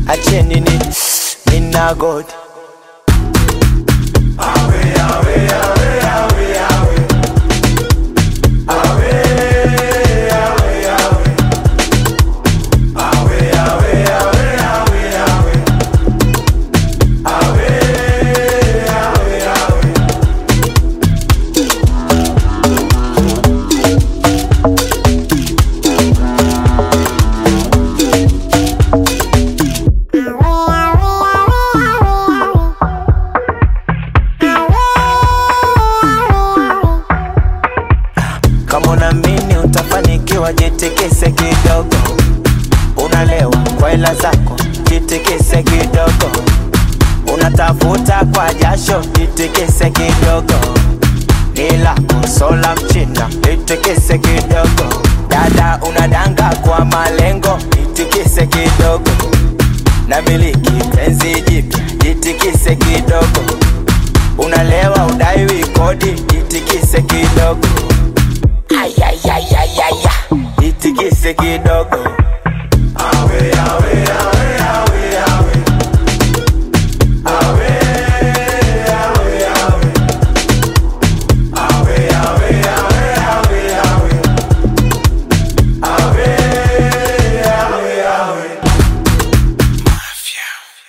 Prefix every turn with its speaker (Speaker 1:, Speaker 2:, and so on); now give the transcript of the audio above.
Speaker 1: acheni ni mina God. Awe, awe, awe, awe, awe. Awe, awe, awe. Awe, awe, awe, awe, awe. Awe, awe, awe. Kama unaamini utafanikiwa, jitikise kidogo. Unalewa kwa hela zako, jitikise kidogo. Unatafuta kwa jasho, jitikise kidogo. Nila kusola mchina, jitikise kidogo. Dada unadanga kwa malengo, jitikise kidogo. Na miliki penzi jipya, jitikise kidogo. Unalewa udaiwi kodi, jitikise kidogo. Ayayayayaya, jitikise kidogo. Awe, awe, awe, awe, awe. Awe, awe, awe. Awe, awe, awe, awe, awe. Awe, awe, awe. Mafia.